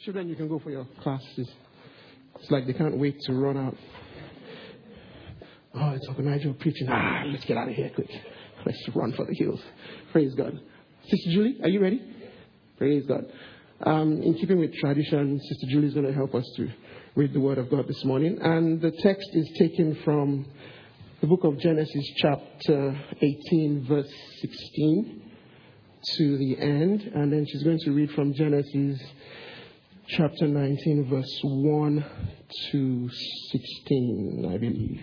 Children, you can go for your classes. It's like they can't wait to run out. Oh, it's Uncle Nigel preaching. Let's get out of here quick. Let's run for the hills. Praise God. Sister Julie, are you ready? Praise God. In keeping with tradition, Sister Julie is going to help us to read the Word of God this morning. And the text is taken from the book of Genesis, chapter 18, verse 16 to the end. And then she's going to read from Genesis, chapter 19, verse 1 to 16, I believe.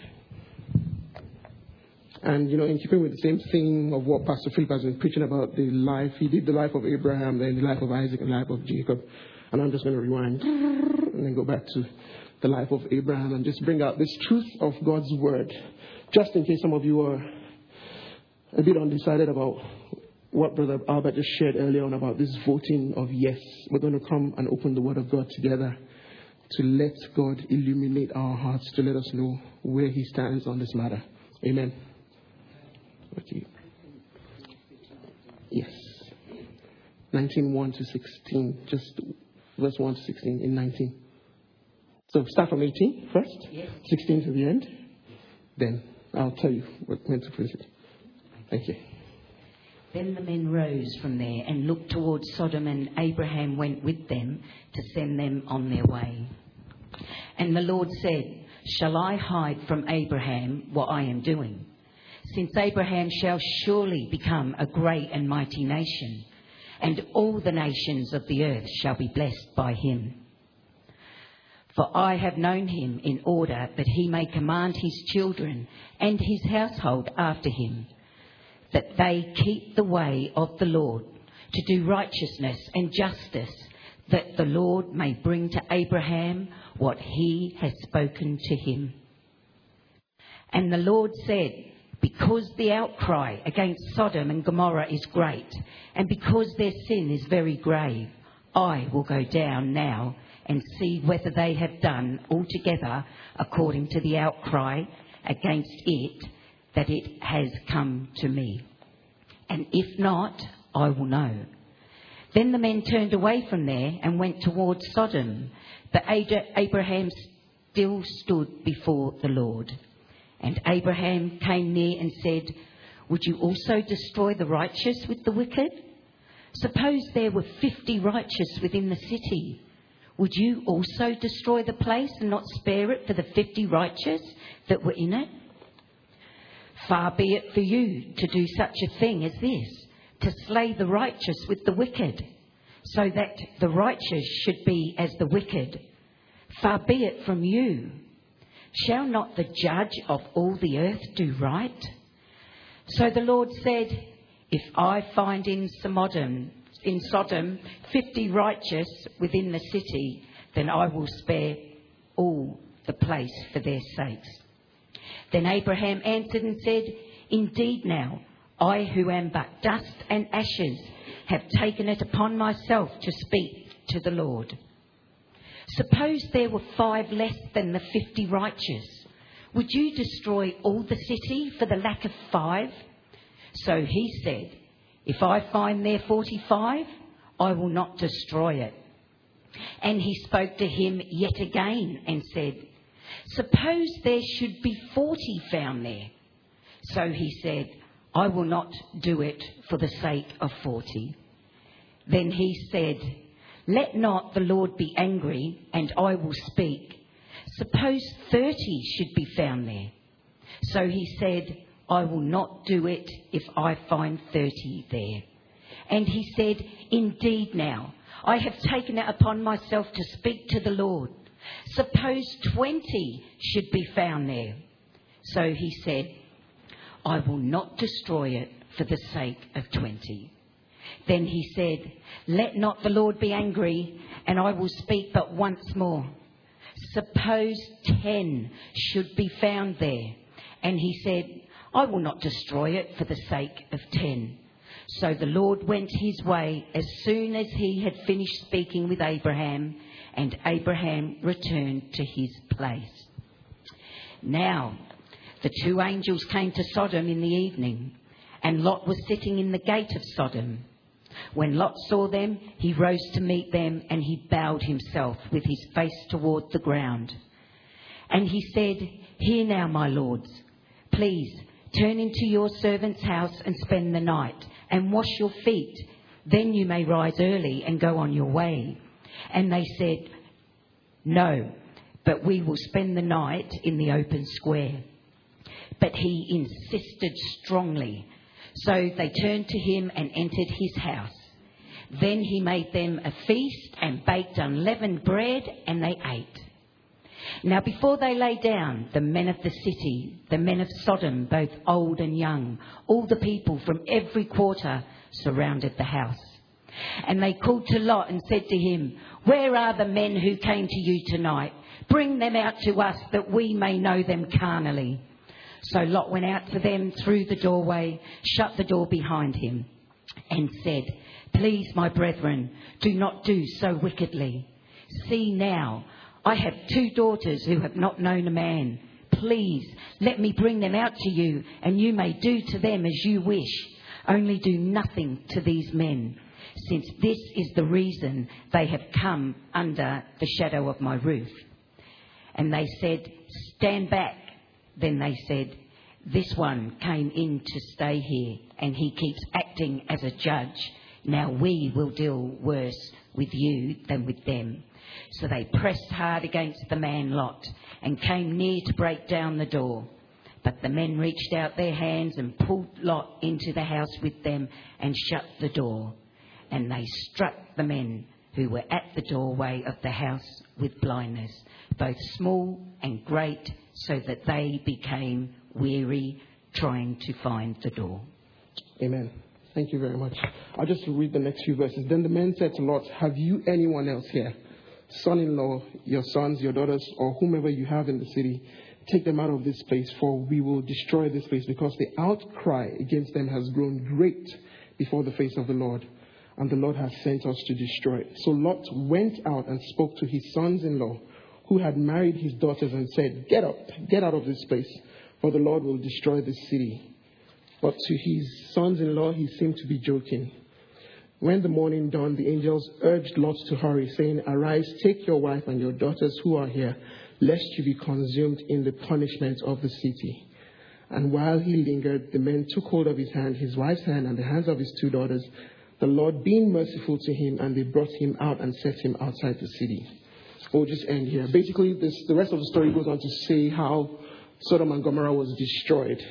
And, in keeping with the same theme of what Pastor Philip has been preaching about, he did the life of Abraham, then the life of Isaac, and the life of Jacob. And I'm just going to rewind and then go back to the life of Abraham and just bring out this truth of God's word, just in case some of you are a bit undecided about what Brother Albert just shared earlier on about this voting of yes. We're going to come and open the Word of God together to let God illuminate our hearts, to let us know where He stands on this matter. Amen. Okay. Yes. 19:1 to 16. Just verse 1 to 16 in 19. So start from 18 first. Yes. 16 to the end. Then I'll tell you when to preach it. Thank you. Then the men rose from there and looked towards Sodom, and Abraham went with them to send them on their way. And the Lord said, "Shall I hide from Abraham what I am doing? Since Abraham shall surely become a great and mighty nation, and all the nations of the earth shall be blessed by him. For I have known him in order that he may command his children and his household after him, that they keep the way of the Lord, to do righteousness and justice, that the Lord may bring to Abraham what he has spoken to him." And the Lord said, "Because the outcry against Sodom and Gomorrah is great, and because their sin is very grave, I will go down now and see whether they have done altogether according to the outcry against it, that it has come to me. And if not, I will know." Then the men turned away from there and went towards Sodom, but Abraham still stood before the Lord. And Abraham came near and said, "Would you also destroy the righteous with the wicked? Suppose there were 50 righteous within the city. Would you also destroy the place and not spare it for the 50 righteous that were in it? Far be it for you to do such a thing as this, to slay the righteous with the wicked, so that the righteous should be as the wicked. Far be it from you. Shall not the judge of all the earth do right?" So the Lord said, "If I find in Sodom 50 righteous within the city, then I will spare all the place for their sakes." Then Abraham answered and said, "Indeed now, I who am but dust and ashes have taken it upon myself to speak to the Lord. Suppose there were 5 less than the 50 righteous. Would you destroy all the city for the lack of 5? So he said, "If I find there 45, I will not destroy it." And he spoke to him yet again and said, "Suppose there should be 40 found there." So he said, "I will not do it for the sake of 40. Then he said, "Let not the Lord be angry, and I will speak. Suppose 30 should be found there." So he said, "I will not do it if I find 30 there." And he said, "Indeed now, I have taken it upon myself to speak to the Lord. Suppose 20 should be found there." So he said, "I will not destroy it for the sake of 20. Then he said, "Let not the Lord be angry, and I will speak but once more. Suppose 10 should be found there." And he said, "I will not destroy it for the sake of 10. So the Lord went his way as soon as he had finished speaking with Abraham, and Abraham returned to his place. Now the 2 angels came to Sodom in the evening, and Lot was sitting in the gate of Sodom. When Lot saw them, he rose to meet them, and he bowed himself with his face toward the ground. And he said, "Hear now, my lords, please turn into your servant's house and spend the night, and wash your feet. Then you may rise early and go on your way." And they said, "No, but we will spend the night in the open square." But he insisted strongly. So they turned to him and entered his house. Then he made them a feast and baked unleavened bread, and they ate. Now before they lay down, the men of the city, the men of Sodom, both old and young, all the people from every quarter, surrounded the house. And they called to Lot and said to him, "Where are the men who came to you tonight? Bring them out to us, that we may know them carnally." So Lot went out to them through the doorway, shut the door behind him, and said, "Please, my brethren, do not do so wickedly. See now, I have 2 daughters who have not known a man. Please, let me bring them out to you, and you may do to them as you wish. Only do nothing to these men, since this is the reason they have come under the shadow of my roof." And they said, "Stand back." Then they said, "This one came in to stay here, and he keeps acting as a judge. Now we will deal worse with you than with them." So they pressed hard against the man Lot and came near to break down the door. But the men reached out their hands and pulled Lot into the house with them and shut the door. And they struck the men who were at the doorway of the house with blindness, both small and great, so that they became weary trying to find the door. Amen. Thank you very much. I'll just read the next few verses. Then the men said to Lot, "Have you anyone else here? Son-in-law, your sons, your daughters, or whomever you have in the city, take them out of this place, for we will destroy this place, because the outcry against them has grown great before the face of the Lord, and the Lord has sent us to destroy it." So Lot went out and spoke to his sons-in-law, who had married his daughters, and said, "Get up, get out of this place, for the Lord will destroy this city." But to his sons-in-law he seemed to be joking. When the morning dawned, the angels urged Lot to hurry, saying, "Arise, take your wife and your daughters who are here, lest you be consumed in the punishment of the city." And while he lingered, the men took hold of his hand, his wife's hand, and the hands of his 2 daughters, the Lord being merciful to him, and they brought him out and set him outside the city. We'll just end here. Basically, the rest of the story goes on to say how Sodom and Gomorrah was destroyed.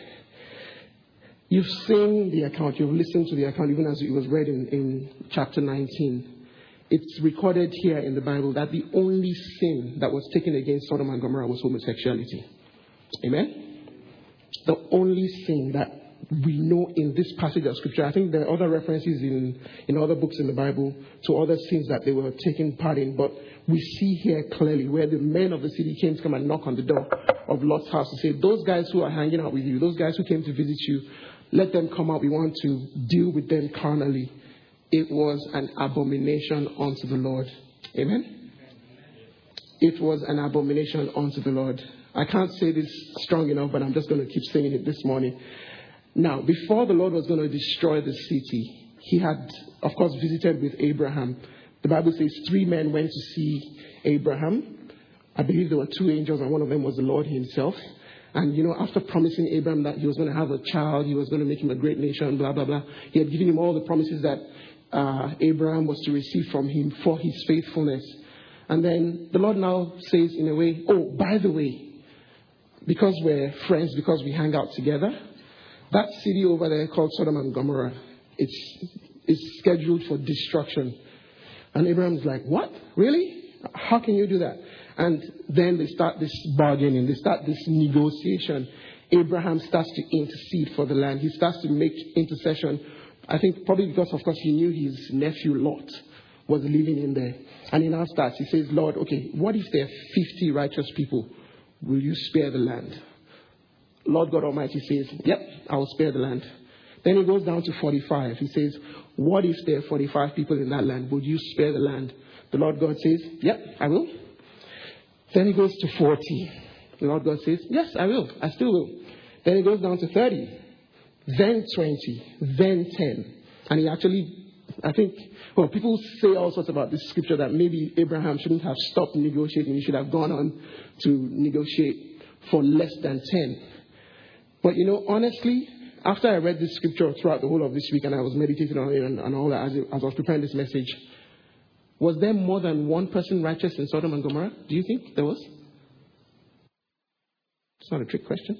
You've seen the account, you've listened to the account, even as it was read in chapter 19. It's recorded here in the Bible that the only sin that was taken against Sodom and Gomorrah was homosexuality. Amen? The only sin that we know in this passage of Scripture. I think there are other references in other books in the Bible to other sins that they were taking part in, but we see here clearly where the men of the city came to come and knock on the door of Lot's house to say, "Those guys who are hanging out with you, those guys who came to visit you, let them come out. We want to deal with them carnally." It was an abomination unto the Lord. Amen? It was an abomination unto the Lord. I can't say this strong enough, but I'm just going to keep saying it this morning. Now, before the Lord was going to destroy the city, he had, of course, visited with Abraham. The Bible says 3 men went to see Abraham. I believe there were 2 angels, and one of them was the Lord himself. And, after promising Abraham that he was going to have a child, he was going to make him a great nation, blah, blah, blah, he had given him all the promises that Abraham was to receive from him for his faithfulness. And then the Lord now says in a way, "Oh, by the way, because we're friends, because we hang out together, that city over there called Sodom and Gomorrah, it's scheduled for destruction." And Abraham's like, "What? Really? How can you do that?" And then they start this bargaining. They start this negotiation. Abraham starts to intercede for the land. He starts to make intercession. I think probably because, of course, he knew his nephew Lot was living in there. And he now starts. He says, "Lord, okay, what if there are 50 righteous people? Will you spare the land?" Lord God Almighty says, "Yep, I will spare the land." Then he goes down to 45. He says, "What if there are 45 people in that land? Would you spare the land?" The Lord God says, "Yep, I will." Then he goes to 40. The Lord God says, "Yes, I will. I still will." Then he goes down to 30. Then 20. Then 10. And he actually I think, well, people say all sorts about this scripture that maybe Abraham shouldn't have stopped negotiating. He should have gone on to negotiate for less than 10. But, honestly, after I read this scripture throughout the whole of this week and I was meditating on it and all that as I was preparing this message, was there more than one person righteous in Sodom and Gomorrah? Do you think there was? It's not a trick question.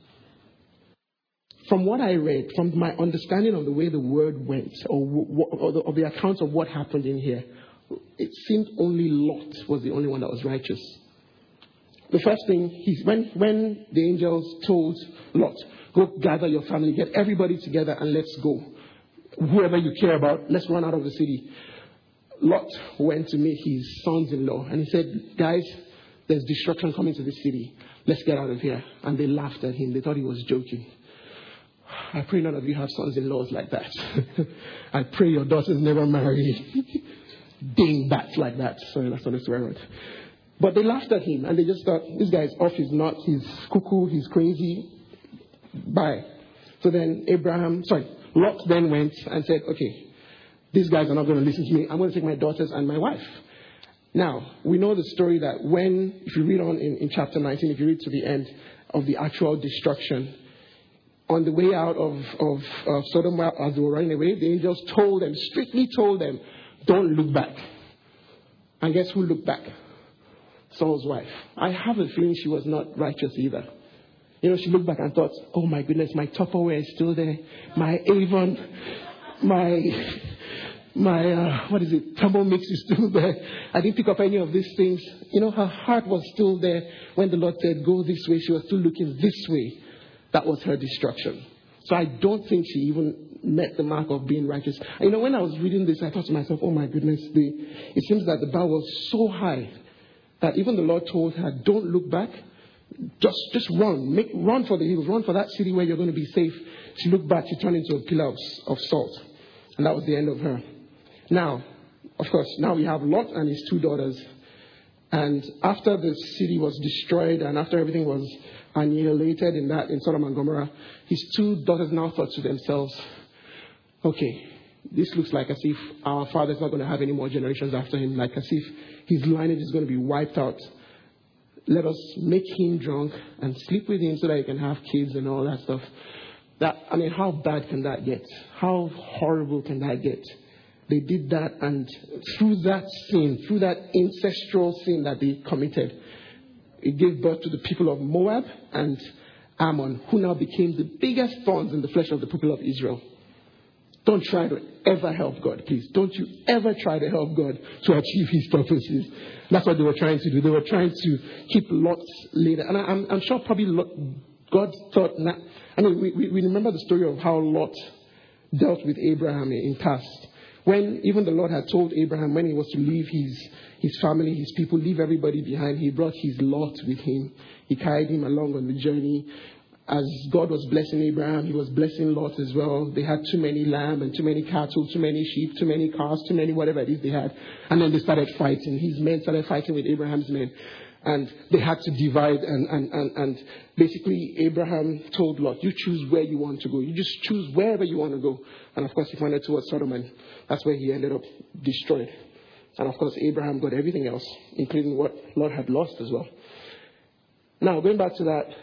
From what I read, from my understanding of the way the word went, or the accounts of what happened in here, it seemed only Lot was the only one that was righteous. The first thing, when the angels told Lot, go gather your family, get everybody together and let's go. Whoever you care about, let's run out of the city. Lot went to meet his sons-in-law and he said, guys, there's destruction coming to this city. Let's get out of here. And they laughed at him. They thought he was joking. I pray none of you have sons-in-laws like that. I pray your daughters never marry dingbats like that. Sorry, that's not a swear word. But they laughed at him and they just thought, this guy's off his nut, he's cuckoo, he's crazy. Bye. So then Lot then went and said, okay, these guys are not going to listen to me. I'm going to take my daughters and my wife. Now, we know the story that if you read on in chapter 19, if you read to the end of the actual destruction, on the way out of Sodom, as they were running away, the angels strictly told them, don't look back. And guess who looked back? Saul's wife. I have a feeling she was not righteous either. She looked back and thought, oh my goodness, my Tupperware is still there. My Avon, my Tumble Mix is still there. I didn't pick up any of these things. Her heart was still there when the Lord said, go this way. She was still looking this way. That was her destruction. So I don't think she even met the mark of being righteous. When I was reading this, I thought to myself, oh my goodness, it seems that the bar was so high that even the Lord told her, don't look back. Just run. Run for the hills. Run for that city where you're going to be safe. She looked back. She turned into a pillar of salt. And that was the end of her. Now, of course, now we have Lot and his two daughters. And after the city was destroyed and after everything was annihilated in Sodom and Gomorrah, his two daughters now thought to themselves, okay, this looks like as if our father's not going to have any more generations after him, like as if his lineage is going to be wiped out. Let us make him drunk and sleep with him so that he can have kids and all that stuff. How bad can that get? How horrible can that get? They did that, and through that sin, through that ancestral sin that they committed, it gave birth to the people of Moab and Ammon, who now became the biggest thorns in the flesh of the people of Israel. Don't try to ever help God, please. Don't you ever try to help God to achieve his purposes. That's what they were trying to do. They were trying to keep Lot's leader. And I'm sure probably God thought, we remember the story of how Lot dealt with Abraham in past. When even the Lord had told Abraham when he was to leave his family, his people, leave everybody behind, he brought his Lot with him. He carried him along on the journey. As God was blessing Abraham, he was blessing Lot as well. They had too many lamb and too many cattle, too many sheep, too many cars, too many whatever it is they had. And then they started fighting. His men started fighting with Abraham's men. And they had to divide. And basically Abraham told Lot, you choose where you want to go. You just choose wherever you want to go. And of course he went towards Sodom, and that's where he ended up destroyed. And of course Abraham got everything else, including what Lot had lost as well. Now going back to that,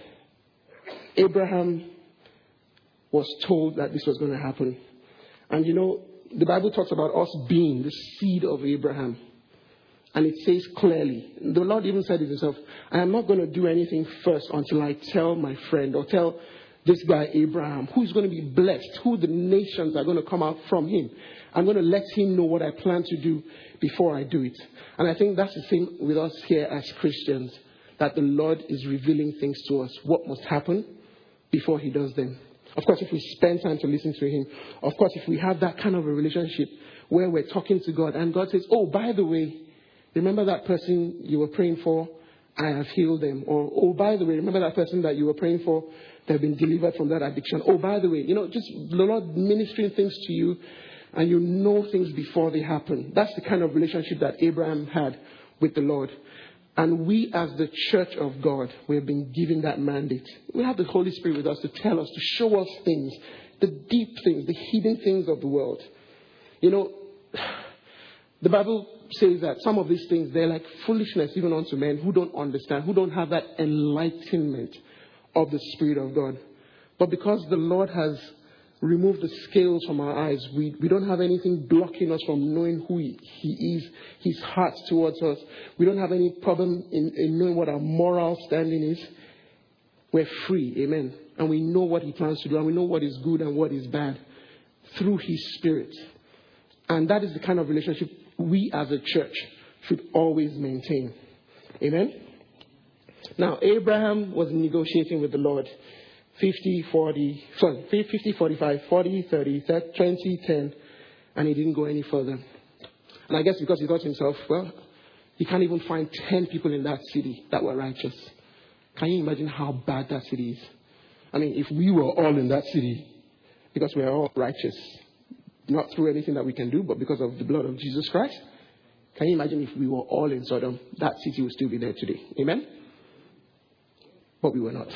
Abraham was told that this was going to happen. And the Bible talks about us being the seed of Abraham. And it says clearly, the Lord even said it himself, I am not going to do anything first until I tell my friend or tell this guy Abraham, who's going to be blessed, who the nations are going to come out from him. I'm going to let him know what I plan to do before I do it. And I think that's the same with us here as Christians, that the Lord is revealing things to us, what must happen before he does them. Of course, if we spend time to listen to him, of course, if we have that kind of a relationship where we're talking to God and God says, oh, by the way, remember that person you were praying for? I have healed them. Or, oh, by the way, remember that person that you were praying for? They've been delivered from that addiction. Oh, by the way, just the Lord ministering things to you, and you know things before they happen. That's the kind of relationship that Abraham had with the Lord. And we as the church of God, we have been given that mandate. We have the Holy Spirit with us to tell us, to show us things, the deep things, the hidden things of the world. the Bible says that some of these things, they're like foolishness even unto men who don't understand, who don't have that enlightenment of the Spirit of God. But because the Lord has removed the scales from our eyes, we don't have anything blocking us from knowing who He is, His heart towards us. We don't have any problem in knowing what our moral standing is. We're free, amen. And we know what He plans to do, and we know what is good and what is bad through His Spirit. And that is the kind of relationship we as a church should always maintain. Amen? Now, Abraham was negotiating with the Lord 50, 45, 40, 30, 20, 10, and he didn't go any further. And I guess because he thought to himself, well, he can't even find 10 people in that city that were righteous. Can you imagine how bad that city is? I mean, if we were all in that city, because we are all righteous, not through anything that we can do, but because of the blood of Jesus Christ, can you imagine if we were all in Sodom, that city would still be there today? Amen? But we were not.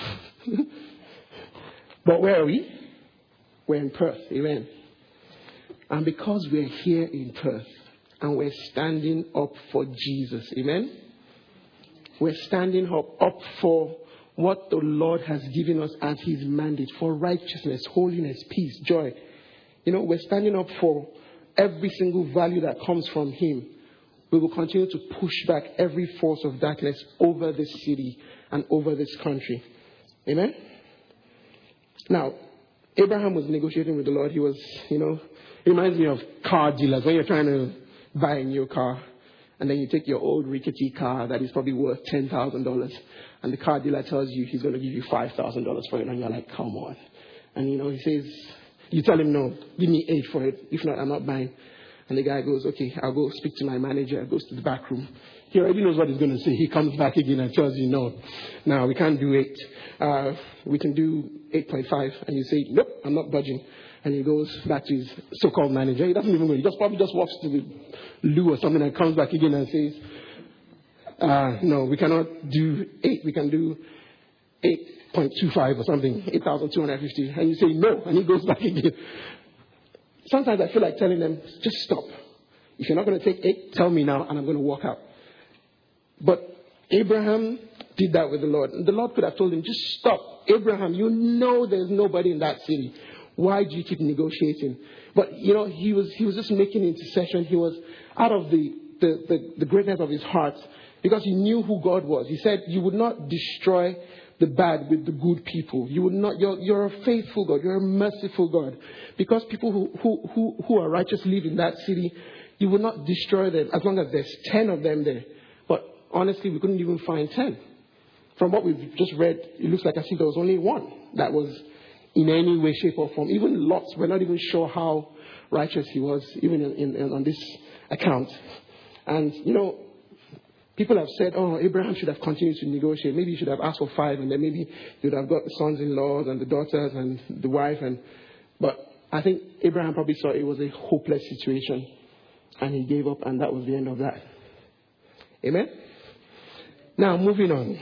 But where are we? We're in Perth. Amen. And because we're here in Perth and we're standing up for Jesus. Amen. We're standing up for what the Lord has given us as His mandate, for righteousness, holiness, peace, joy. You know, we're standing up for every single value that comes from Him. We will continue to push back every force of darkness over this city and over this country. Amen? Now, Abraham was negotiating with the Lord. He was, it reminds me of car dealers. When you're trying to buy a new car, and then you take your old rickety car that is probably worth $10,000, and the car dealer tells you he's going to give you $5,000 for it, and you're like, come on. And, he says, you tell him, no, give me 8 for it. If not, I'm not buying. And the guy goes, okay, I'll go speak to my manager. Goes to the back room. He already knows what he's going to say. He comes back again and tells you, no, we can't do 8. We can do 8.5. And you say, nope, I'm not budging. And he goes back to his so-called manager. He doesn't even go. He probably just walks to the loo or something and comes back again and says, no, we cannot do 8. We can do 8.25 or something, 8,250. And you say, no. And he goes back again. Sometimes I feel like telling them, just stop. If you're not going to take 8, tell me now, and I'm going to walk out. But Abraham did that with the Lord. And the Lord could have told him, just stop. Abraham, there's nobody in that city. Why do you keep negotiating? But, he was just making intercession. He was out of the greatness of his heart because he knew who God was. He said, you would not destroy the bad with the good people. You would not. You're a faithful God. You're a merciful God. Because people who are righteous live in that city, you would not destroy them as long as there's 10 of them there. But honestly, we couldn't even find 10. From what we've just read, it looks like I think there was only one that was in any way, shape, or form. Even Lot, we're not even sure how righteous he was, even on this account. And, people have said, Abraham should have continued to negotiate. Maybe he should have asked for 5, and then maybe he would have got the sons-in-laws and the daughters and the wife. But I think Abraham probably saw it was a hopeless situation, and he gave up, and that was the end of that. Amen? Now, moving on.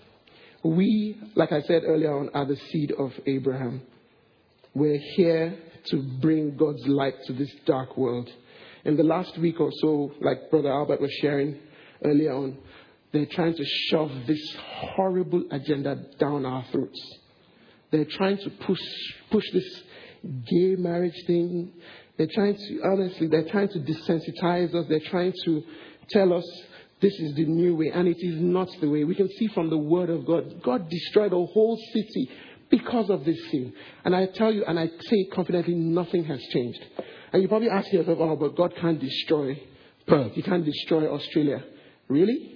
We, like I said earlier on, are the seed of Abraham. We're here to bring God's light to this dark world. In the last week or so, like Brother Albert was sharing earlier on, they're trying to shove this horrible agenda down our throats. They're trying to push this gay marriage thing. They're trying to desensitize us. They're trying to tell us this is the new way, and it is not the way. We can see from the Word of God, God destroyed a whole city because of this sin. And I tell you, and I say confidently, nothing has changed. And you probably ask yourself, but God can't destroy Perth. He can't destroy Australia. Really?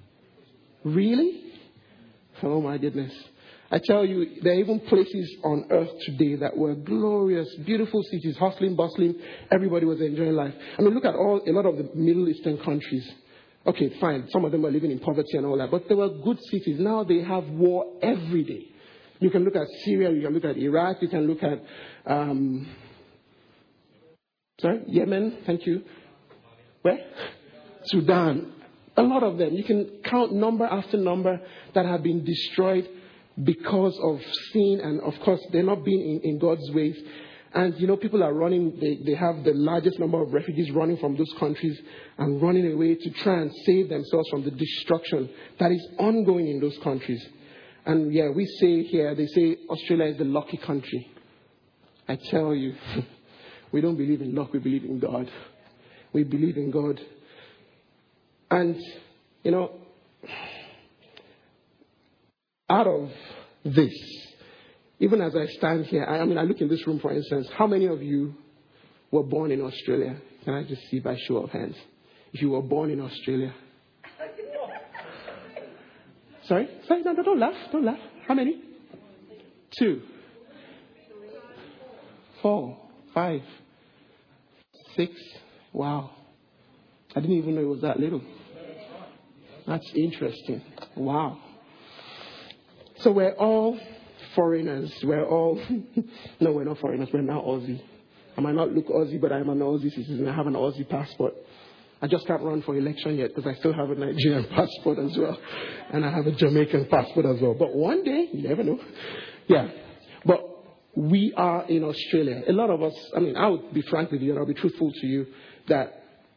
Really? Oh my goodness. I tell you, there are even places on earth today that were glorious, beautiful cities, hustling, bustling. Everybody was enjoying life. I mean, look at a lot of the Middle Eastern countries. Okay, fine. Some of them were living in poverty and all that. But they were good cities. Now they have war every day. You can look at Syria. You can look at Iraq. You can look at Yemen. Thank you. Where? Sudan. A lot of them. You can count number after number that have been destroyed because of sin. And, of course, they're not being in God's ways. And, people are running, they have the largest number of refugees running from those countries and running away to try and save themselves from the destruction that is ongoing in those countries. And we say here, they say Australia is the lucky country. I tell you, we don't believe in luck, we believe in God. We believe in God. And, out of this, even as I stand here, I look in this room, for instance, how many of you were born in Australia? Can I just see by show of hands? If you were born in Australia. Sorry, no, don't laugh. How many? 2, 4, 5, 6. Wow. I didn't even know it was that little. That's interesting. Wow. So we're all foreigners. No, we're not foreigners. We're now Aussie. I might not look Aussie, but I'm an Aussie citizen. I have an Aussie passport. I just can't run for election yet because I still have a Nigerian passport as well. And I have a Jamaican passport as well. But one day, you never know. Yeah. But we are in Australia. A lot of us, I would be frank with you and I'll be truthful to you that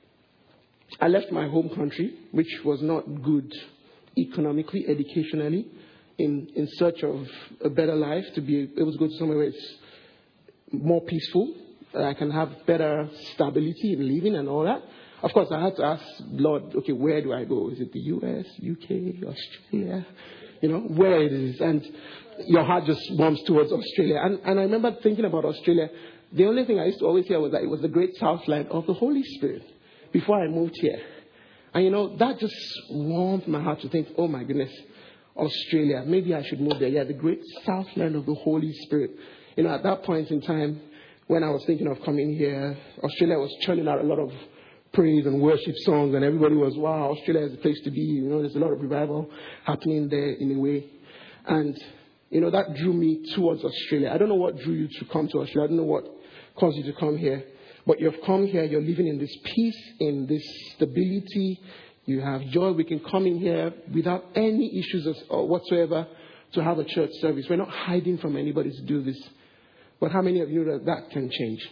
I left my home country, which was not good economically, educationally, in search of a better life, to be able to go to somewhere where it's more peaceful, I can have better stability in living and all that. Of course, I had to ask Lord, okay, where do I go? Is it the US, UK, Australia? Where it is. And your heart just warms towards Australia. And I remember thinking about Australia. The only thing I used to always hear was that it was the great southland of the Holy Spirit before I moved here. And, that just warmed my heart to think, oh my goodness, Australia, maybe I should move there. Yeah, the great southland of the Holy Spirit. At that point in time, when I was thinking of coming here, Australia was churning out a lot of praise and worship songs, and everybody was, wow, Australia is a place to be. There's a lot of revival happening there in a way. And, that drew me towards Australia. I don't know what drew you to come to Australia. I don't know what caused you to come here. But you've come here, you're living in this peace, in this stability. You have joy. We can come in here without any issues whatsoever to have a church service. We're not hiding from anybody to do this. But how many of you know that can change?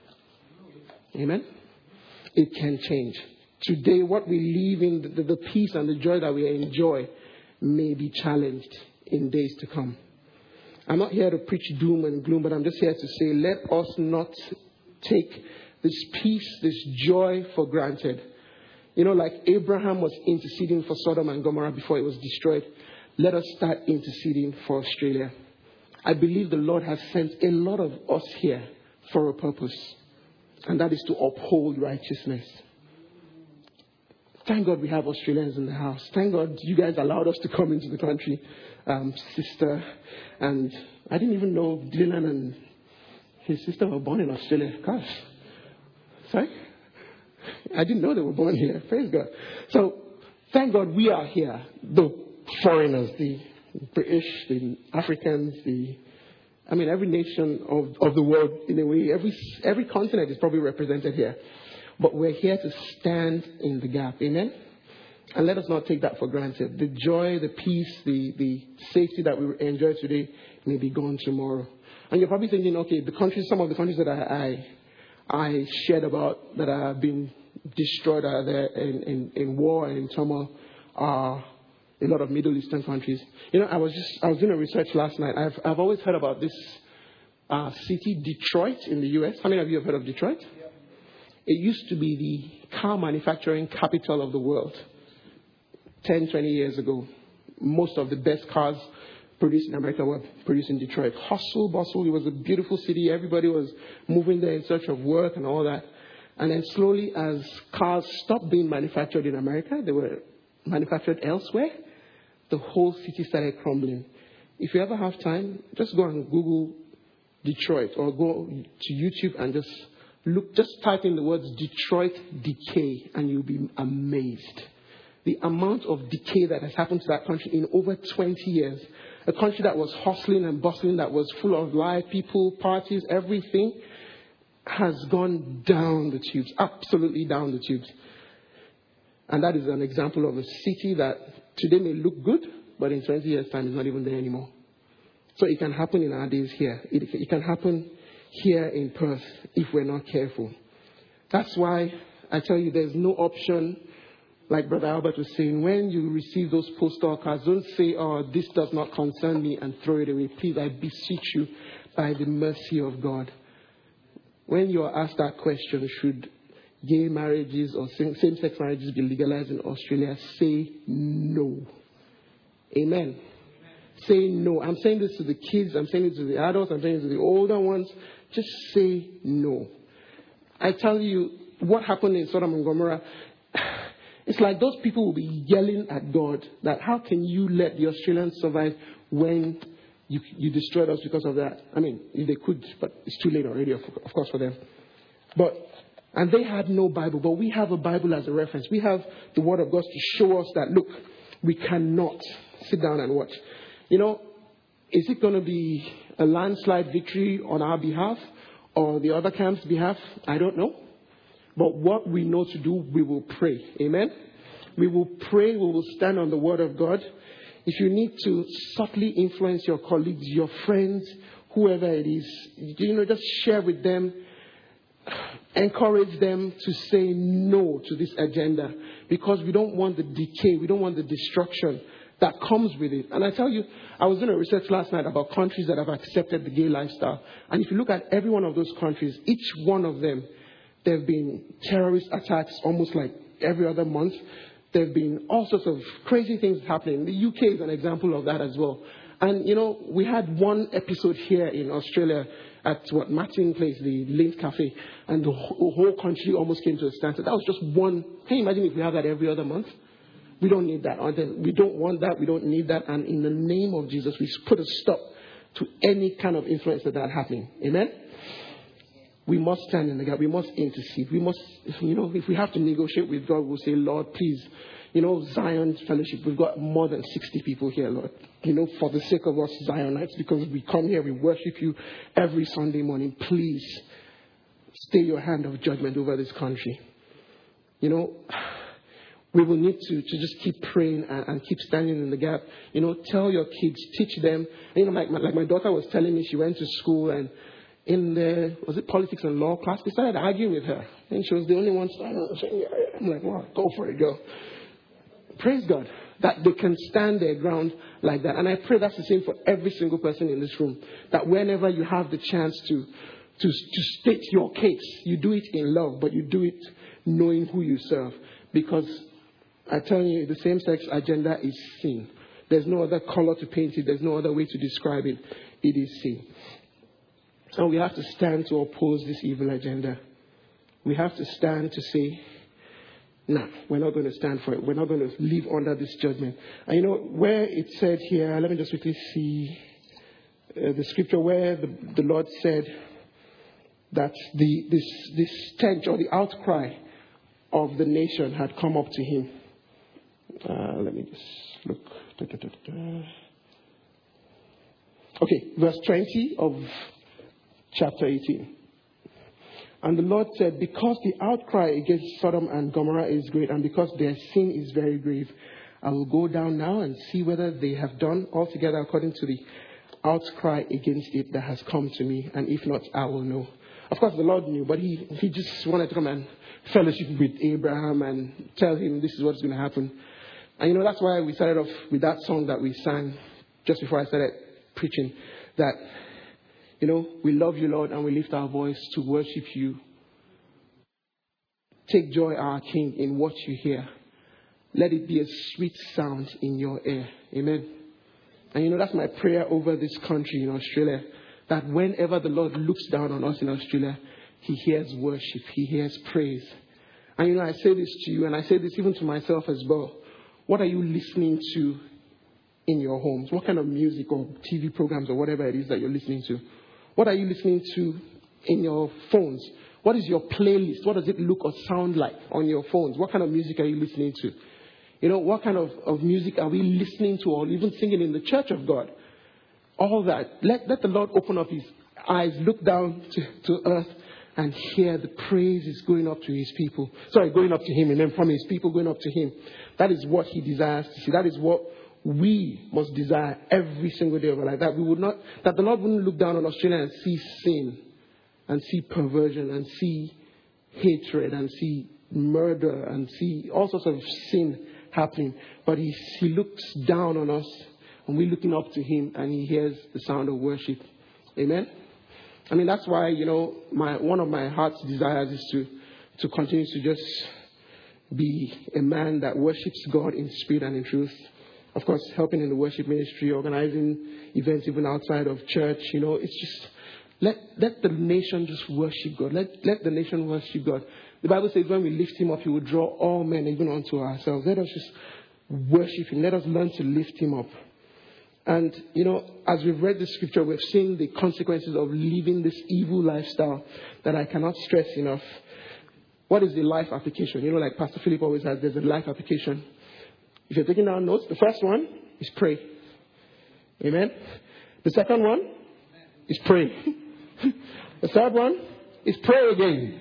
Amen? It can change. Today, what we live in, the peace and the joy that we enjoy may be challenged in days to come. I'm not here to preach doom and gloom, but I'm just here to say, let us not take this peace, this joy for granted. Like Abraham was interceding for Sodom and Gomorrah before it was destroyed, let us start interceding for Australia. I believe the Lord has sent a lot of us here for a purpose, and that is to uphold righteousness. Thank God we have Australians in the house. Thank God you guys allowed us to come into the country, sister. And I didn't even know Dylan and his sister were born in Australia. Gosh. Sorry? I didn't know they were born here. Praise God. So, thank God we are here. The foreigners, the British, the Africans, every nation of the world, in a way, every continent is probably represented here. But we're here to stand in the gap. Amen? And let us not take that for granted. The joy, the peace, the safety that we enjoy today may be gone tomorrow. And you're probably thinking, okay, some of the countries that I shared about that have been destroyed are there in war and in turmoil are a lot of Middle Eastern countries. I was doing a research last night. I've always heard about this city, Detroit, in the U.S. How many of you have heard of Detroit? Yeah. It used to be the car manufacturing capital of the world 10, 20 years ago. Most of the best cars produced in America were produced in Detroit. Hustle, bustle. It was a beautiful city. Everybody was moving there in search of work and all that. And then slowly, as cars stopped being manufactured in America, they were manufactured elsewhere, the whole city started crumbling. If you ever have time, just go and Google Detroit or go to YouTube and just type in the words Detroit decay and you'll be amazed. The amount of decay that has happened to that country in over 20 years. A country that was hustling and bustling, that was full of life, people, parties, everything has gone down the tubes, absolutely down the tubes. And that is an example of a city that today may look good, but in 20 years' time is not even there anymore. So it can happen in our days here. It can happen here in Perth if we're not careful. That's why I tell you there's no option, like Brother Albert was saying, when you receive those postal cards, don't say, oh, this does not concern me, and throw it away. Please, I beseech you, by the mercy of God. When you are asked that question, should gay marriages or same-sex marriages be legalized in Australia, say no. Amen. Say no. I'm saying this to the kids, I'm saying it to the adults, I'm saying it to the older ones. Just say no. I tell you, what happened in Sodom and Gomorrah, it's like those people will be yelling at God that how can you let the Australians survive when you destroyed us because of that? I mean, if they could, but it's too late already, of course, for them. And they had no Bible, but we have a Bible as a reference. We have the Word of God to show us that, look, we cannot sit down and watch. You know, is it going to be a landslide victory on our behalf or the other camp's behalf? I don't know. But what we know to do, we will pray. Amen? We will pray. We will stand on the Word of God. If you need to subtly influence your colleagues, your friends, whoever it is, just share with them. Encourage them to say no to this agenda, because we don't want the decay, we don't want the destruction that comes with it. And I tell you, I was doing a research last night about countries that have accepted the gay lifestyle. And if you look at every one of those countries, each one of them, there have been terrorist attacks almost like every other month. There have been all sorts of crazy things happening. The UK is an example of that as well. And, we had one episode here in Australia at Martin Place, the Lint Cafe, and the whole country almost came to a standstill. That was just one. Can you imagine if we have that every other month? We don't need that. We don't want that. We don't need that. And in the name of Jesus, we put a stop to any kind of influence of that happening. Amen? We must stand in the gap. We must intercede. We must, if we have to negotiate with God, we'll say, Lord, please, Zion Fellowship, we've got more than 60 people here, Lord. For the sake of us Zionites, because we come here, we worship you every Sunday morning. Please stay your hand of judgment over this country. We will need to just keep praying and keep standing in the gap. Tell your kids, teach them. Like my daughter was telling me, she went to school and in the, politics and law class, they started arguing with her. And she was the only one saying, I'm like, wow, go for it, girl. Praise God that they can stand their ground like that. And I pray that's the same for every single person in this room. That whenever you have the chance to state your case, you do it in love, but you do it knowing who you serve. Because I tell you, the same-sex agenda is sin. There's no other color to paint it. There's no other way to describe it. It is sin. And we have to stand to oppose this evil agenda. We have to stand to say, no, we're not going to stand for it. We're not going to live under this judgment. And where it said here, let me just quickly see the scripture where the Lord said that this stench or the outcry of the nation had come up to him. Let me just look. Okay, verse 20 of chapter 18. And the Lord said, because the outcry against Sodom and Gomorrah is great, and because their sin is very grave, I will go down now and see whether they have done altogether according to the outcry against it that has come to me. And if not, I will know. Of course, the Lord knew, but he just wanted to come and fellowship with Abraham and tell him this is what's going to happen. And that's why we started off with that song that we sang just before I started preaching, that we love you, Lord, and we lift our voice to worship you. Take joy, our King, in what you hear. Let it be a sweet sound in your ear. Amen. And that's my prayer over this country in Australia, that whenever the Lord looks down on us in Australia, he hears worship, he hears praise. And I say this to you, and I say this even to myself as well. What are you listening to in your homes? What kind of music or TV programs or whatever it is that you're listening to? What are you listening to in your phones? What is your playlist? What does it look or sound like on your phones? What kind of music are you listening to? What kind of music are we listening to or even singing in the church of God? All that. Let the Lord open up his eyes, look down to earth and hear the praises going up to his people. Going up to him, and then from his people going up to him. That is what he desires to see. That is what we must desire every single day of our life. That the Lord wouldn't look down on Australia and see sin. and see perversion and see hatred and see murder and see all sorts of sin happening. But he looks down on us, and we're looking up to him, and he hears the sound of worship. Amen? I mean, that's why, one of my heart's desires is to continue to just be a man that worships God in spirit and in truth. Of course, helping in the worship ministry, organizing events even outside of church. It's just let the nation just worship God. Let the nation worship God. The Bible says when we lift him up, he will draw all men even unto ourselves. Let us just worship him. Let us learn to lift him up. And, as we've read the scripture, we've seen the consequences of living this evil lifestyle that I cannot stress enough. What is the life application? Like Pastor Philip always has, there's a life application. If you're taking down notes, the first one is pray. Amen. The second one is pray. The third one is pray again.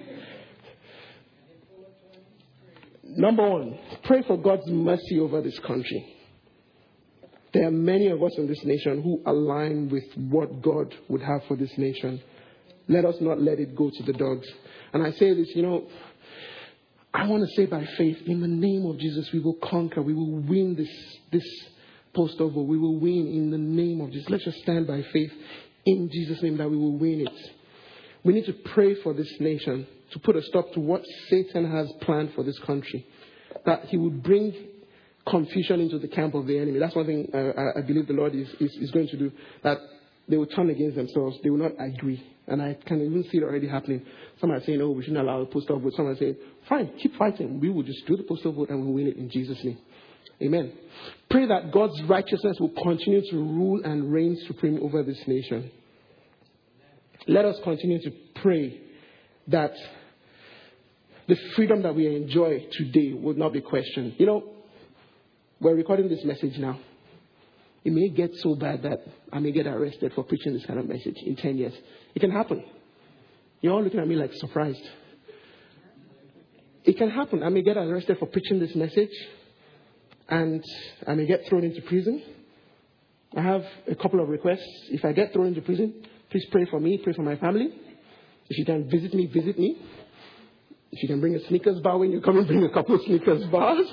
Number one, pray for God's mercy over this country. There are many of us in this nation who align with what God would have for this nation. Let us not let it go to the dogs. And I say this, I want to say by faith, in the name of Jesus, we will conquer. We will win this postal vote. We will win in the name of Jesus. Let's just stand by faith in Jesus' name that we will win it. We need to pray for this nation to put a stop to what Satan has planned for this country. That he would bring confusion into the camp of the enemy. That's one thing I believe the Lord is going to do. That they will turn against themselves. They will not agree. And I can even see it already happening. Some are saying, we shouldn't allow a postal vote. Some are saying, fine, keep fighting. We will just do the postal vote and we'll win it in Jesus' name. Amen. Pray that God's righteousness will continue to rule and reign supreme over this nation. Let us continue to pray that the freedom that we enjoy today will not be questioned. We're recording this message now. It may get so bad that I may get arrested for preaching this kind of message in 10 years. It can happen. You're all looking at me like surprised. It can happen. I may get arrested for preaching this message, and I may get thrown into prison. I have a couple of requests. If I get thrown into prison, please pray for me, pray for my family. If you can visit me, visit me. If you can bring a Snickers bar when you come and bring a couple of Snickers bars,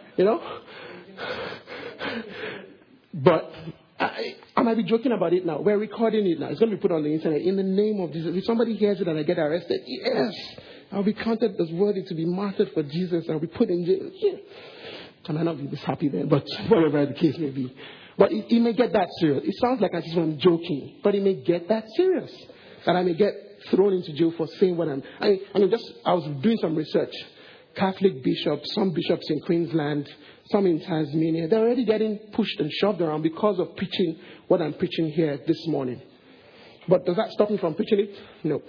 But I might be joking about it now. We're recording it now. It's going to be put on the internet. In the name of Jesus, if somebody hears it and I get arrested, yes, I'll be counted as worthy to be martyred for Jesus. I'll be put in jail. Yeah. I might not be this happy then, but whatever the case may be. But it may get that serious. It sounds like I'm joking, but it may get that serious. That I may get thrown into jail for saying what I was doing some research. Catholic bishops, some bishops in Queensland, some in Tasmania, they're already getting pushed and shoved around because of preaching what I'm preaching here this morning. But does that stop me from preaching it? No.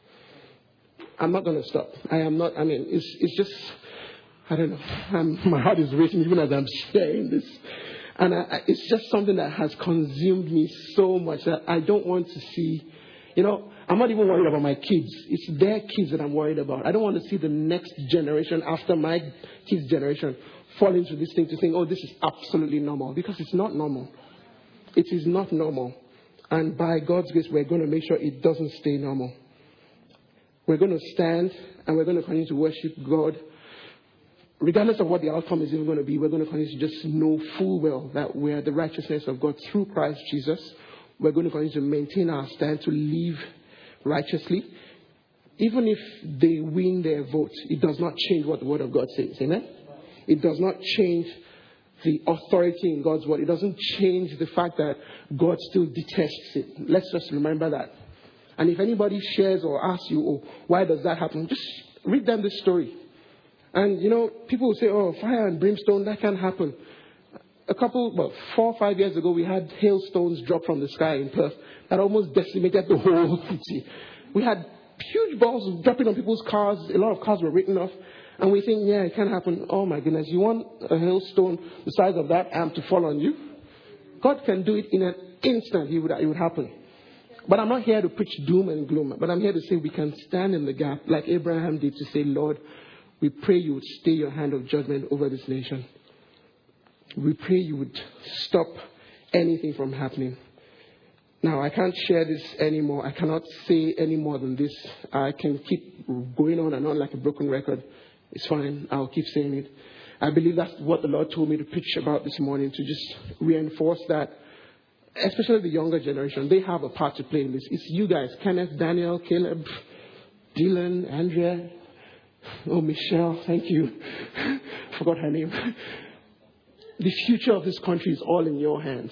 I'm not going to stop. It's just, I don't know. My heart is racing even as I'm sharing this. And it's just something that has consumed me so much that I don't want to see. I'm not even worried about my kids. It's their kids that I'm worried about. I don't want to see the next generation after my kids' generation fall into this thing to think, this is absolutely normal. Because it's not normal. It is not normal. And by God's grace, we're going to make sure it doesn't stay normal. We're going to stand and we're going to continue to worship God. Regardless of what the outcome is even going to be, we're going to continue to just know full well that we're the righteousness of God through Christ Jesus. We're going to continue to maintain our stand to live righteously. Even if they win their vote, it does not change what the Word of God says. Amen? It does not change the authority in God's Word. It doesn't change the fact that God still detests it. Let's just remember that. And if anybody shares or asks you, why does that happen? Just read them the story. And, people will say, fire and brimstone, that can't happen. 4 or 5 years ago, we had hailstones drop from the sky in Perth that almost decimated the whole city. We had huge balls dropping on people's cars. A lot of cars were written off. And we think, it can happen. Oh, my goodness. You want a hailstone the size of that amp to fall on you? God can do it in an instant. It would happen. But I'm not here to preach doom and gloom. But I'm here to say we can stand in the gap like Abraham did to say, Lord, we pray you would stay your hand of judgment over this nation. We pray you would stop anything from happening. Now, I can't share this anymore. I cannot say any more than this. I can keep going on and on like a broken record. It's fine. I'll keep saying it. I believe that's what the Lord told me to preach about this morning, to just reinforce that, especially the younger generation. They have a part to play in this. It's you guys, Kenneth, Daniel, Caleb, Dylan, Andrea, Michelle, thank you. Forgot her name. The future of this country is all in your hands.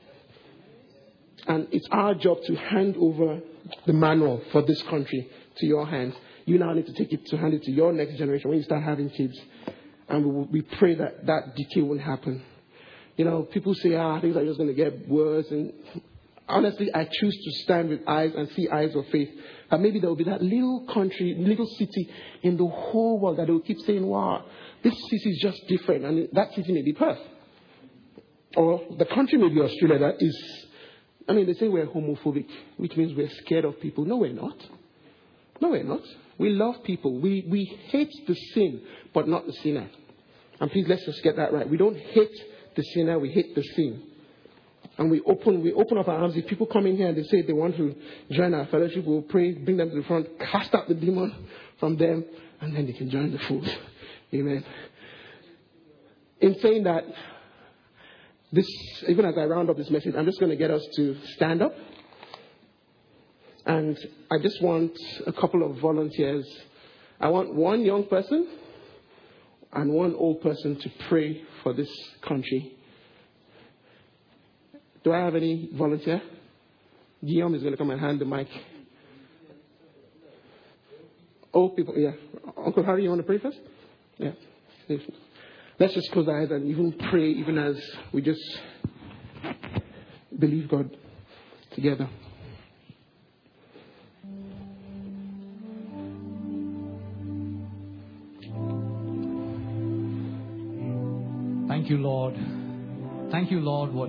And it's our job to hand over the manual for this country to your hands. You now need to take it to hand it to your next generation when you start having kids. And we pray that that decay won't happen. You know, people say, things are just going to get worse. And honestly, I choose to stand with eyes and see eyes of faith. And maybe there will be that little country, little city in the whole world that they will keep saying, wow, this city is just different. And that city may be Perth. Or the country may be Australia that is... they say we're homophobic, which means we're scared of people. No, we're not. No, we're not. We love people. We hate the sin, but not the sinner. And please, let's just get that right. We don't hate the sinner, we hate the sin. And we open up our arms. If people come in here and they say they want to join our fellowship, we'll pray, bring them to the front, cast out the demon from them, and then they can join the fold. Amen. In saying that, even as I round up this message, I'm just going to get us to stand up. And I just want a couple of volunteers. I want one young person and one old person to pray for this country. Do I have any volunteer? Guillaume is going to come and hand the mic. Old people, yeah. Uncle Harry, you want to pray first? Yeah. Let's just close our eyes and even pray, even as we just believe God together. Thank you, Lord. Thank you, Lord, what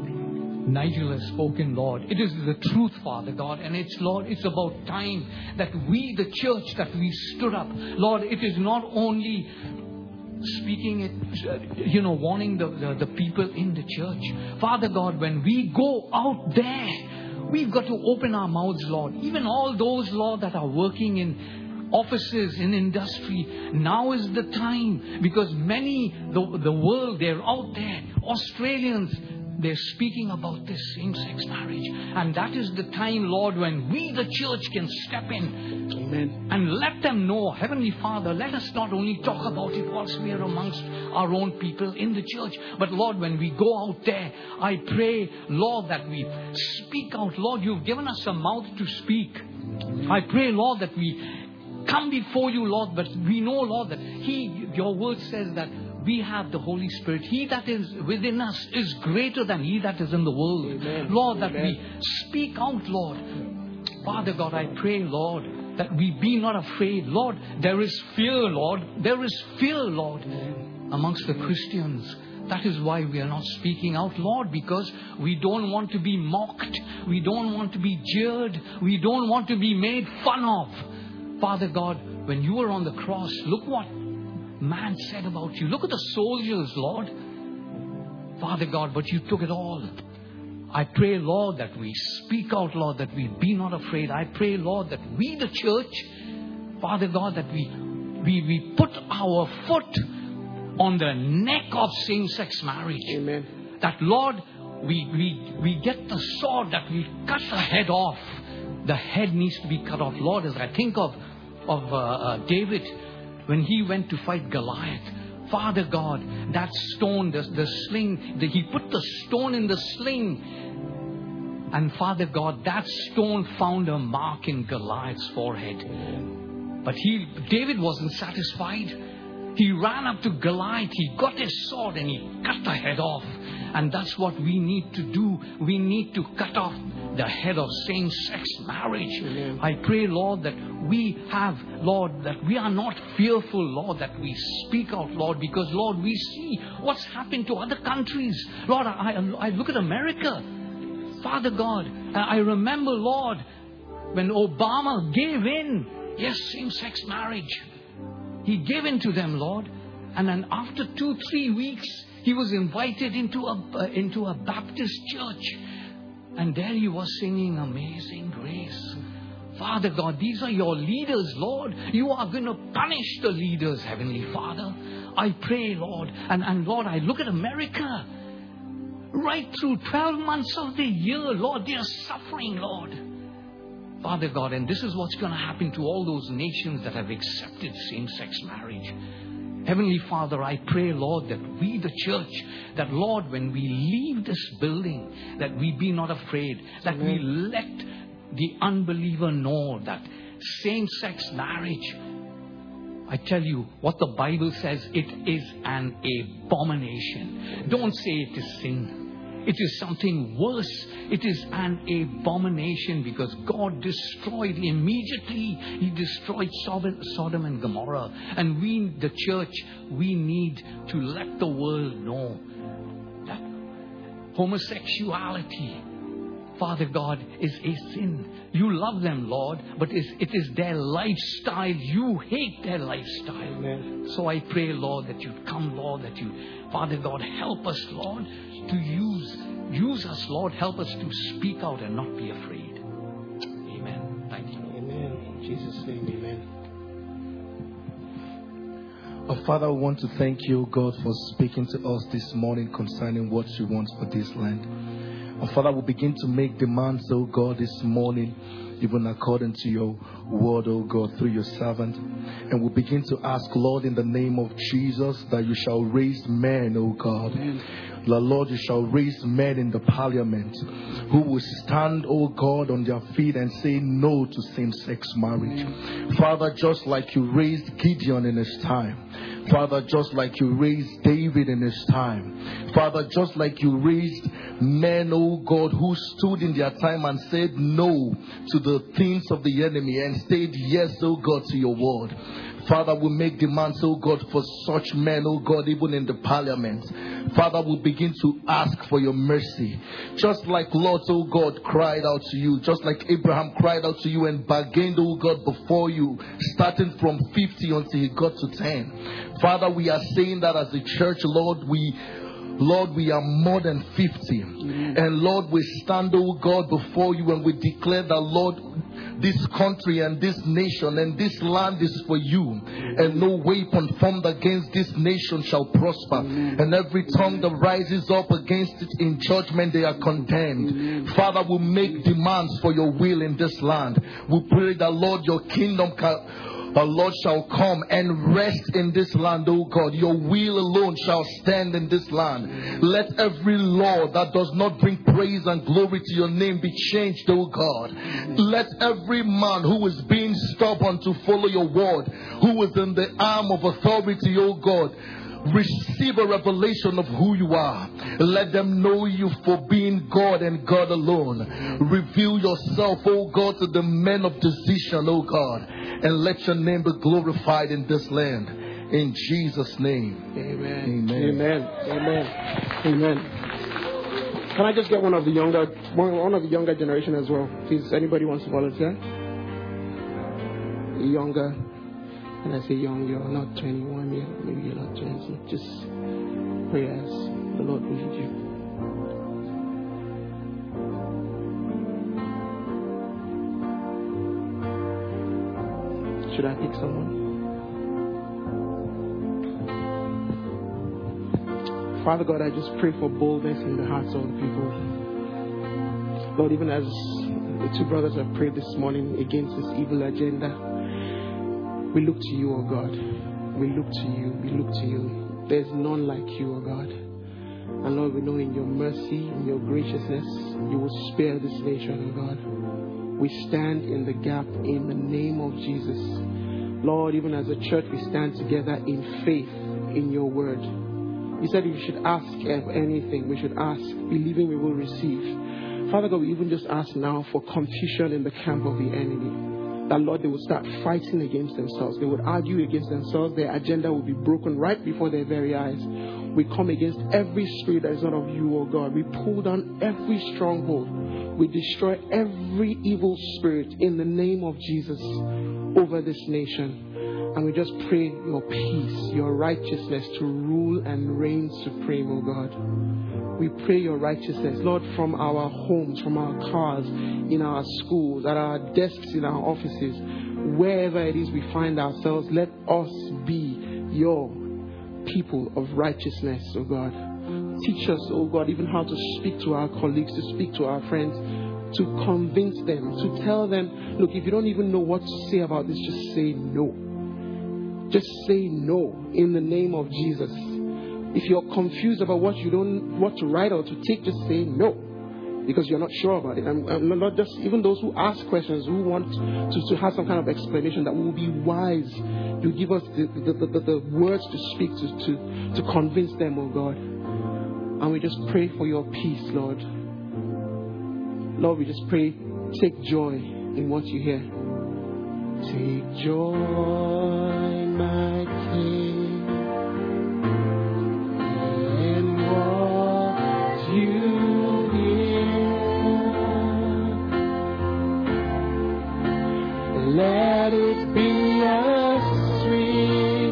Nigel has spoken, Lord. It is the truth, Father God. And it's, Lord, it's about time that we, the church, that we stood up. Lord, it is not only speaking it, warning the people in the church. Father God, when we go out there, we've got to open our mouths, Lord. Even all those, Lord, that are working in offices, in industry, now is the time, because many, the world, they're out there. Australians, they're speaking about this same-sex marriage. And that is the time, Lord, when we, the church, can step in. Amen. And let them know, Heavenly Father, let us not only talk about it whilst we are amongst our own people in the church, but Lord, when we go out there, I pray, Lord, that we speak out. Lord, you've given us a mouth to speak. I pray, Lord, that we come before you, Lord, but we know, Lord, that your word says that we have the Holy Spirit. He that is within us is greater than he that is in the world. Amen. Lord, that Amen. we speak out, Lord. Father God, I pray, Lord, that we be not afraid. Lord, there is fear, Lord. There is fear, Lord, amongst the Christians. That is why we are not speaking out, Lord, because we don't want to be mocked. We don't want to be jeered. We don't want to be made fun of. Father God, when you were on the cross, look what man said about you. Look at the soldiers, Lord. Father God, but you took it all. I pray, Lord, that we speak out, Lord, that we be not afraid. I pray, Lord, that we, the church, Father God, that we put our foot on the neck of same-sex marriage. Amen. That, Lord, we get the sword, that we cut the head off. The head needs to be cut off. Lord, as I think of David, when he went to fight Goliath, Father God, that stone, the sling, he put the stone in the sling. And Father God, that stone found a mark in Goliath's forehead. But David wasn't satisfied. He ran up to Goliath, he got his sword and he cut the head off. And that's what we need to do. We need to cut off the head of same-sex marriage. Amen. I pray, Lord, that we have, Lord, that we are not fearful, Lord, that we speak out, Lord, because, Lord, we see what's happened to other countries. Lord, I look at America. Father God, I remember, Lord, when Obama gave in, yes, same-sex marriage. He gave in to them, Lord. And then after 2-3 weeks, he was invited into a Baptist church. And there he was singing Amazing Grace. Father God, these are your leaders, Lord. You are going to punish the leaders, Heavenly Father. I pray, Lord. And Lord, I look at America. Right through 12 months of the year, Lord, they are suffering, Lord. Father God, and this is what's going to happen to all those nations that have accepted same-sex marriage. Heavenly Father, I pray, Lord, that we, the church, that, Lord, when we leave this building, that we be not afraid, that we let the unbeliever know that same-sex marriage, I tell you, what the Bible says, it is an abomination. Don't say it is sin. It is something worse. It is an abomination because God destroyed immediately. He destroyed Sodom and Gomorrah. And we, the church, we need to let the world know that homosexuality, Father God, is a sin. You love them, Lord, but it is their lifestyle. You hate their lifestyle. Amen. So I pray, Lord, that you come, Lord, that you, Father God, help us, Lord, to use us, Lord. Help us to speak out and not be afraid. Amen. Thank you. Amen. In Jesus' name, amen. Oh, Father, we want to thank you, God, for speaking to us this morning concerning what you want for this land. Oh, Father, we begin to make demands, oh God, this morning, even according to your word, oh God, through your servant. And we begin to ask, Lord, in the name of Jesus, that you shall raise men, oh God. Amen. The Lord, you shall raise men in the parliament who will stand, oh God, on their feet and say no to same-sex marriage. Amen. Father, just like you raised Gideon in his time. Father, just like you raised David in his time. Father, just like you raised men, oh God, who stood in their time and said no to the things of the enemy and said yes, oh God, to your word. Father, we make demands, oh God, for such men, oh God, even in the parliament. Father, we begin to ask for your mercy. Just like Lot, oh God, cried out to you. Just like Abraham cried out to you and bargained, oh God, before you, starting from 50 until he got to 10. Father, we are saying that as a church, Lord, we are more than 50. And Lord, we stand, oh God, before you and we declare that, Lord, this country and this nation and this land is for you. And no weapon formed against this nation shall prosper. And every tongue that rises up against it in judgment, they are condemned. Father, we make demands for your will in this land. We pray that, Lord, your kingdom the Lord shall come and rest in this land, O God. Your will alone shall stand in this land. Let every law that does not bring praise and glory to your name be changed, O God. Let every man who is being stubborn to follow your word, who is in the arm of authority, O God, receive a revelation of who you are. Let them know you for being God and God alone. Reveal yourself, O God, to the men of decision, O God. And let your name be glorified in this land. In Jesus' name. Amen. Amen. Amen. Amen. Amen. Can I just get one of the younger generation as well? Please, anybody wants to volunteer? Younger. And I say young, you're not 21 yet. Maybe you're not 20. Just pray as the Lord will lead you. Should I pick someone? Father God, I just pray for boldness in the hearts of the people. Lord, even as the two brothers have prayed this morning against this evil agenda, we look to you, O God. We look to you. We look to you. There's none like you, O God. And Lord, we know in your mercy, in your graciousness, you will spare this nation, O God. We stand in the gap in the name of Jesus. Lord, even as a church, we stand together in faith in your word. You said if we should ask of anything, we should ask, believing we will receive. Father God, we even just ask now for confusion in the camp of the enemy. That, Lord, they will start fighting against themselves. They would argue against themselves. Their agenda will be broken right before their very eyes. We come against every spirit that is not of you, O God. We pull down every stronghold. We destroy every evil spirit in the name of Jesus over this nation. And we just pray your peace, your righteousness to rule and reign supreme, O God. We pray your righteousness, Lord, from our homes, from our cars, in our schools, at our desks, in our offices, wherever it is we find ourselves, let us be your people of righteousness, oh God. Teach us, oh God, even how to speak to our colleagues, to speak to our friends, to convince them, to tell them, look, if you don't even know what to say about this, just say no. Just say no in the name of Jesus. If you're confused about what to write or to take, just say no, because you're not sure about it. And not just even those who ask questions, who want to have some kind of explanation, that we will be wise. You give us the words to speak to convince them, oh God. And we just pray for your peace, Lord. Lord, we just pray, take joy in what you hear. Take joy, my King, in what you hear. Let it be a sweet,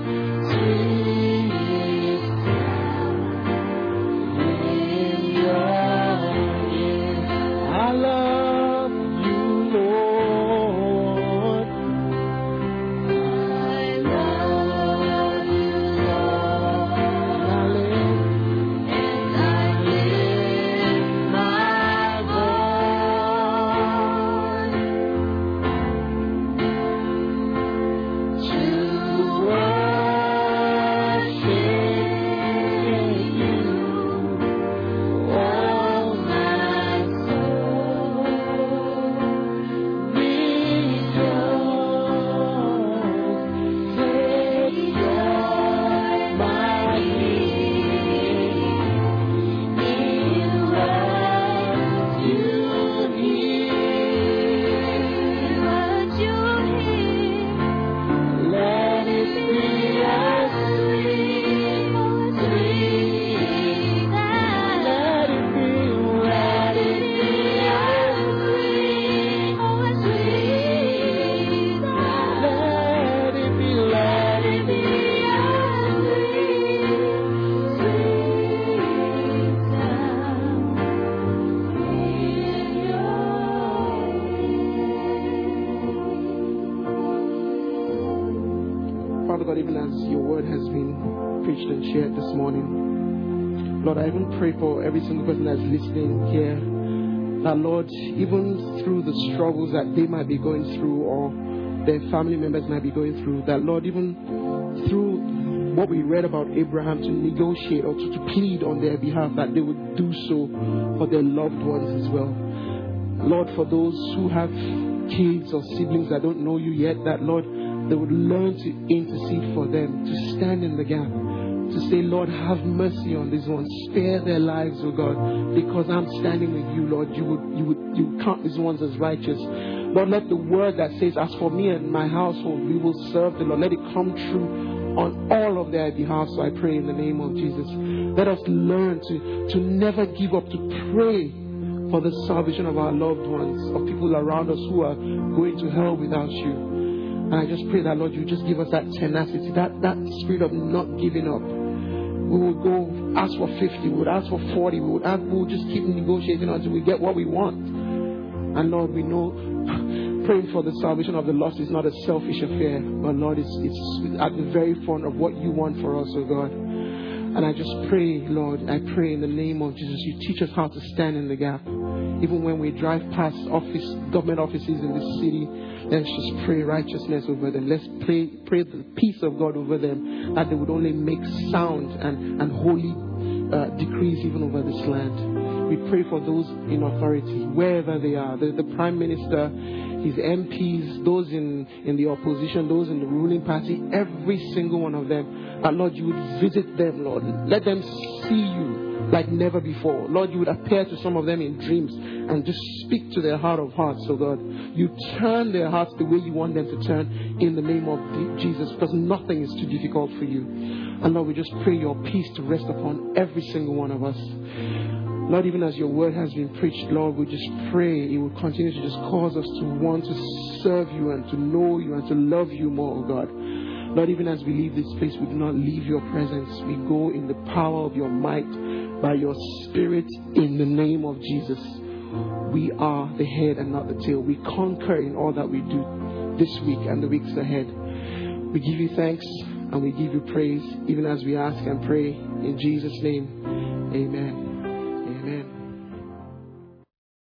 sweet sound in your ear. I love you, Lord. I love you, Lord. I live my voice to worship you, oh my soul. Rejoice, take joy, my King, in what you hear. Let it be a sweet, sweet sound. Let it be a sweet, sweet sound. Let it be a sweet, sweet sound. Father God, even as your word has been preached and shared this morning, Lord, I even pray for every single person that's listening here, that Lord, even through the struggles that they might be going through or their family members might be going through, that Lord, even through what we read about Abraham, to negotiate or to plead on their behalf, that they would do so for their loved ones as well. Lord, for those who have kids or siblings that don't know you yet, that Lord, they would learn to intercede for them, to stand in the gap, to say, Lord, have mercy on these ones, spare their lives, oh God, because I'm standing with you, Lord. You would count these ones as righteous. Lord, let the word that says, as for me and my household, we will serve the Lord, let it come true on all of their behalf. So I pray in the name of Jesus, let us learn to never give up, to pray for the salvation of our loved ones, of people around us who are going to hell without you. And I just pray that, Lord, you just give us that tenacity, that spirit of not giving up. We will go ask for 50, we would ask for 40, we would just keep negotiating until we get what we want. And Lord, we know praying for the salvation of the lost is not a selfish affair, but Lord, it's at the very front of what you want for us, oh God. And I just pray, Lord, I pray in the name of Jesus, you teach us how to stand in the gap. Even when we drive past government offices in this city, let's just pray righteousness over them. Let's pray the peace of God over them, that they would only make sound and holy decrees even over this land. We pray for those in authority, wherever they are, the Prime Minister, his MPs, those in the opposition, those in the ruling party, every single one of them. That, Lord, you would visit them, Lord. Let them see you like never before. Lord, you would appear to some of them in dreams and just speak to their heart of hearts, so God. You turn their hearts the way you want them to turn in the name of Jesus, because nothing is too difficult for you. And Lord, we just pray your peace to rest upon every single one of us. Lord, even as your word has been preached, Lord, we just pray it will continue to just cause us to want to serve you and to know you and to love you more, oh God. Lord, even as we leave this place, we do not leave your presence. We go in the power of your might. by your Spirit in the name of Jesus. We are the head and not the tail. We conquer in all that we do this week and the weeks ahead. We give you thanks and we give you praise, even as we ask and pray in Jesus' name. Amen.